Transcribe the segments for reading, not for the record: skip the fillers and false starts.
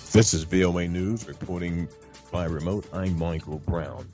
This is VOA News reporting by remote. I'm Michael Brown.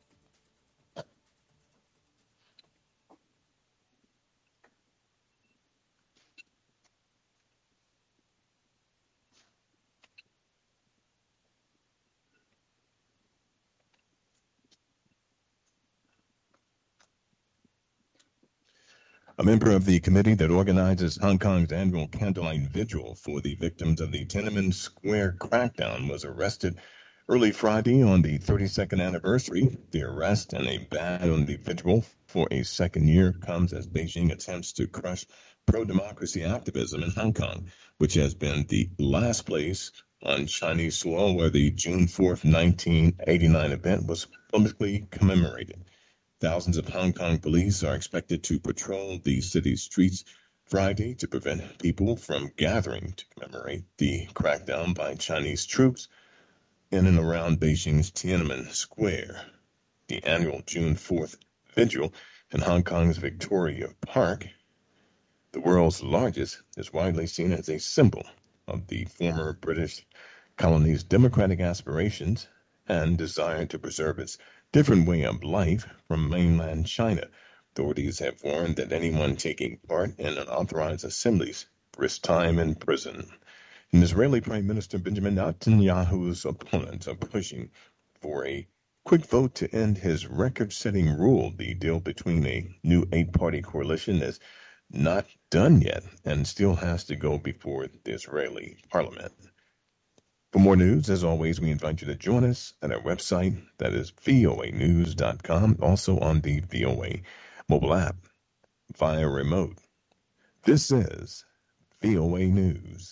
A member of the committee that organizes Hong Kong's annual candlelight vigil for the victims of the Tiananmen Square crackdown was arrested early Friday on the 32nd anniversary. The arrest and a ban on the vigil for a second year comes as Beijing attempts to crush pro-democracy activism in Hong Kong, which has been the last place on Chinese soil where the June 4th, 1989 event was publicly commemorated. Thousands of Hong Kong police are expected to patrol the city's streets Friday to prevent people from gathering to commemorate the crackdown by Chinese troops in and around Beijing's Tiananmen Square. The annual June 4th vigil in Hong Kong's Victoria Park, the world's largest, is widely seen as a symbol of the former British colony's democratic aspirations and desire to preserve its different way of life from mainland China. Authorities have warned that anyone taking part in unauthorized assemblies risk time in prison. And Israeli Prime Minister Benjamin Netanyahu's opponents are pushing for a quick vote to end his record-setting rule. The deal between a new eight-party coalition is not done yet and still has to go before the Israeli parliament. For more news, as always, we invite you to join us at our website, that is voanews.com, also on the VOA mobile app via remote. This is VOA News.